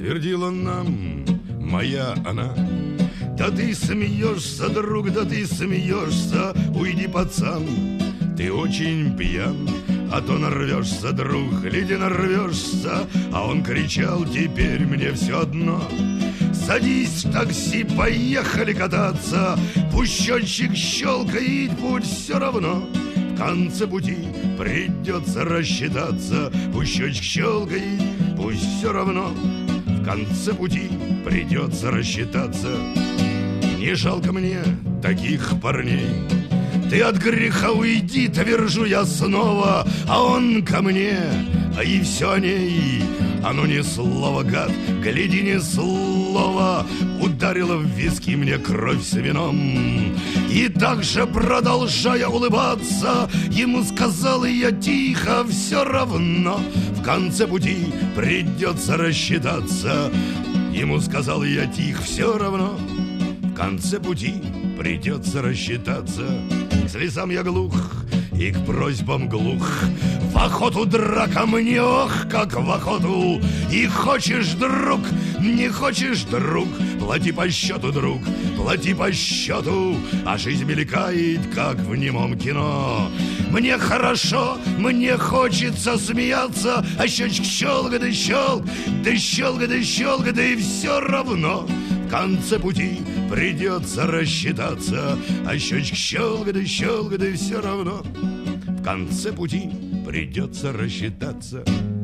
твердила нам моя она. Да ты смеешься, друг, да ты смеешься, уйди, пацан, ты очень пьян. А то нарвешься, друг, гляди, нарвешься. А он кричал: теперь мне все одно. Садись в такси, поехали кататься. Пусть счетчик щелкает, путь все равно. В конце пути придется рассчитаться. Пусть счетчик щелкает, пусть все равно. В конце пути придется рассчитаться. Не жалко мне таких парней. Ты от греха уйди, твержу я снова. А он ко мне, и все о ней. А ну ни слова, гад, гляди, ни слова. Ударила в виски мне кровь с вином. И так же, продолжая улыбаться, ему сказал я тихо: все равно в конце пути придется рассчитаться. Ему сказал я тихо: все равно в конце пути придется рассчитаться. К слезам я глух и к просьбам глух. В охоту драка мне, ох, как в охоту. И хочешь, друг, не хочешь, друг, плати по счету, друг, плати по счету. А жизнь мелькает, как в немом кино. Мне хорошо, мне хочется смеяться. А щечки щелк, да щелк, да щелк, да щелк, да и все равно в конце пути придется рассчитаться. А щечки щелк, да щелк, да и все равно в конце пути придется рассчитаться.